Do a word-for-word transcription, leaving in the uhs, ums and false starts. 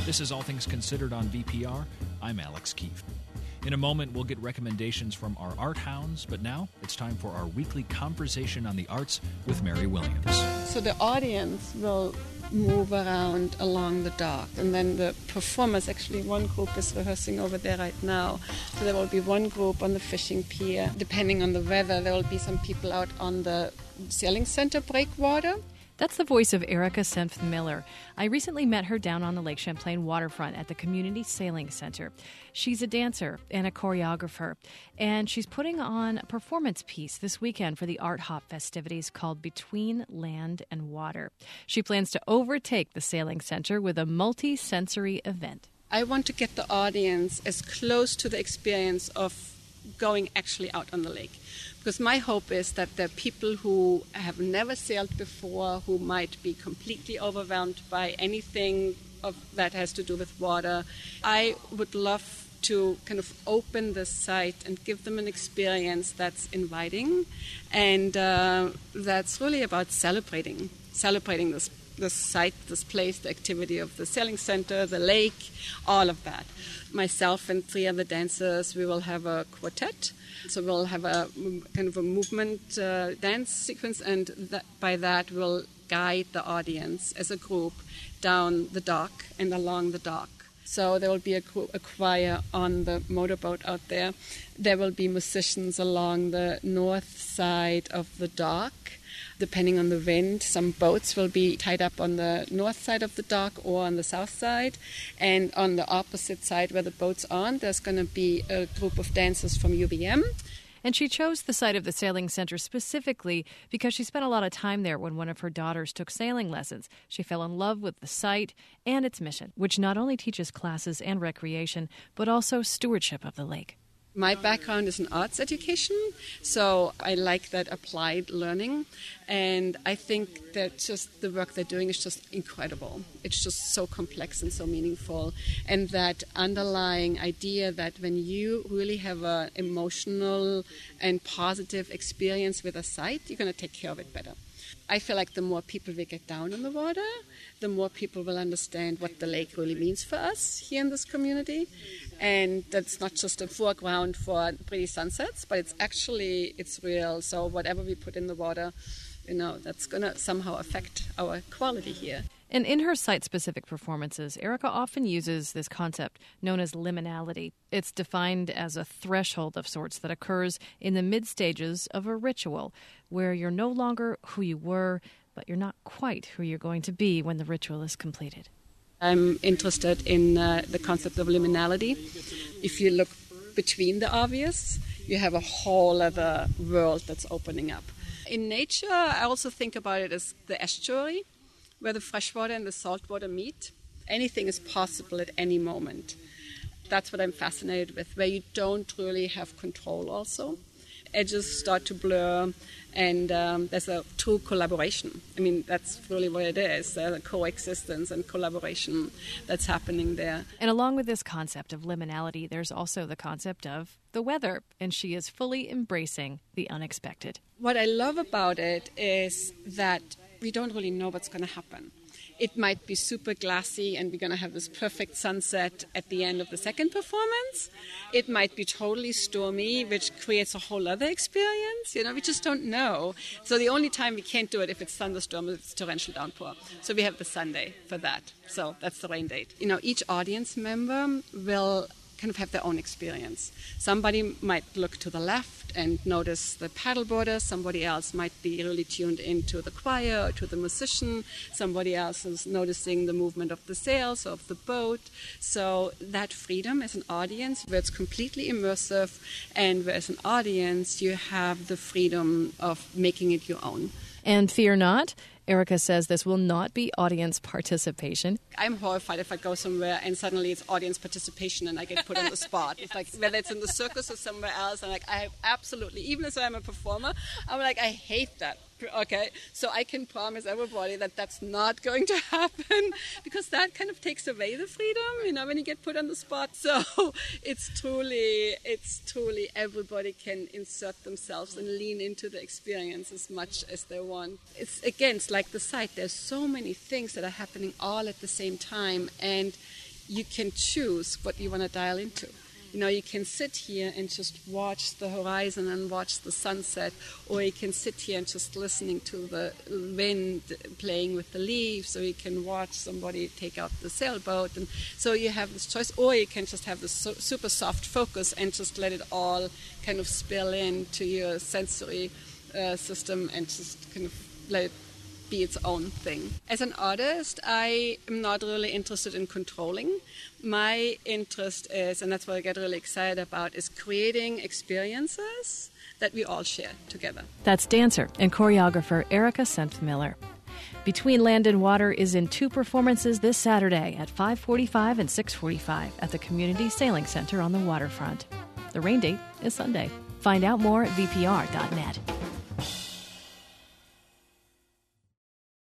This is All Things Considered on V P R. I'm Alex Keefe. In a moment, we'll get recommendations from our art hounds, but now it's time for our weekly conversation on the arts with Mary Williams. So the audience will move around along the dock, and then the performers, actually one group is rehearsing over there right now. So there will be one group on the fishing pier. Depending on the weather, there will be some people out on the sailing center breakwater. That's the voice of Erica Senft Miller. I recently met her down on the Lake Champlain waterfront at the Community Sailing Center. She's a dancer and a choreographer, and she's putting on a performance piece this weekend for the Art Hop festivities called Between Land and Water. She plans to overtake the Sailing Center with a multi-sensory event. I want to get the audience as close to the experience of going actually out on the lake. Because my hope is that there are people who have never sailed before, who might be completely overwhelmed by anything of that has to do with water. I would love to kind of open the site and give them an experience that's inviting and uh, that's really about celebrating, celebrating this this site, this place, the activity of the sailing center, the lake, all of that. Myself and three other dancers, we will have a quartet. So we'll have a kind of a movement uh, dance sequence, and that, by that we'll guide the audience as a group down the dock and along the dock. So there will be a, a choir on the motorboat out there. There will be musicians along the north side of the dock. Depending on the wind, some boats will be tied up on the north side of the dock or on the south side. And on the opposite side where the boats aren't, there's going to be a group of dancers from U V M. And she chose the site of the Sailing Center specifically because she spent a lot of time there when one of her daughters took sailing lessons. She fell in love with the site and its mission, which not only teaches classes and recreation, but also stewardship of the lake. My background is in arts education, so I like that applied learning, and I think that just the work they're doing is just incredible. It's just so complex and so meaningful, and that underlying idea that when you really have an emotional and positive experience with a site, you're going to take care of it better. I feel like the more people we get down in the water, the more people will understand what the lake really means for us here in this community. And that's not just a foreground for pretty sunsets, but it's actually, it's real. So whatever we put in the water, you know, that's going to somehow affect our quality here. And in her site-specific performances, Erica often uses this concept known as liminality. It's defined as a threshold of sorts that occurs in the mid-stages of a ritual, where you're no longer who you were, but you're not quite who you're going to be when the ritual is completed. I'm interested in uh, the concept of liminality. If you look between the obvious, you have a whole other world that's opening up. In nature, I also think about it as the estuary, where the freshwater and the saltwater meet. Anything is possible at any moment. That's what I'm fascinated with, where you don't really have control also. Edges start to blur, and um, there's a true collaboration. I mean, that's really what it is, the coexistence and collaboration that's happening there. And along with this concept of liminality, there's also the concept of the weather, and she is fully embracing the unexpected. What I love about it is that we don't really know what's going to happen. It might be super glassy and we're going to have this perfect sunset at the end of the second performance. It might be totally stormy, which creates a whole other experience. You know, we just don't know. So the only time we can't do it if it's thunderstorm, it's torrential downpour. So we have the Sunday for that. So that's the rain date. You know, each audience member will kind of have their own experience. Somebody might look to the left and notice the paddleboarder. Somebody else might be really tuned into the choir or to the musician. Somebody else is noticing the movement of the sails or of the boat. So that freedom as an audience, where it's completely immersive, and where as an audience you have the freedom of making it your own. And fear not, Erica says this will not be audience participation. I'm horrified if I go somewhere and suddenly it's audience participation and I get put on the spot. It's like, whether it's in the circus or somewhere else, I'm like, I have absolutely, even as I'm a performer, I'm like, I hate that. Okay, so I can promise everybody that that's not going to happen, because that kind of takes away the freedom, you know, when you get put on the spot. So it's truly, it's truly everybody can insert themselves and lean into the experience as much as they want. It's, again, it's like the site. There's so many things that are happening all at the same time, and you can choose what you want to dial into. You know, you can sit here and just watch the horizon and watch the sunset, or you can sit here and just listening to the wind playing with the leaves, or you can watch somebody take out the sailboat. And so you have this choice, or you can just have this so, super soft focus and just let it all kind of spill into your sensory uh, system and just kind of let it be its own thing. As an artist, I am not really interested in controlling. My interest is, and that's what I get really excited about, is creating experiences that we all share together. That's dancer and choreographer Erica Senft-Miller. Between Land and Water is in two performances this Saturday at five forty-five and six forty-five at the Community Sailing Center on the waterfront. The rain date is Sunday. Find out more at v p r dot net.